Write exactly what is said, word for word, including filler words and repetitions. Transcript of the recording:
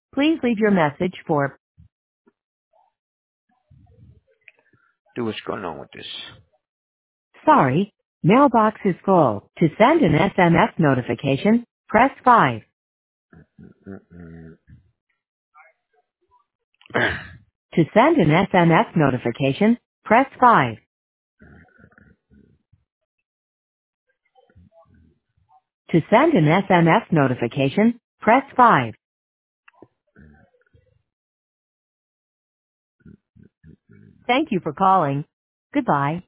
Please leave your message for Dude, what's going on with this? sorry, mailbox is full. To send an S M S notification, press five. Mm-mm. To send an S M S notification, press five. To send an S M S notification, press five. Thank you for calling. Goodbye.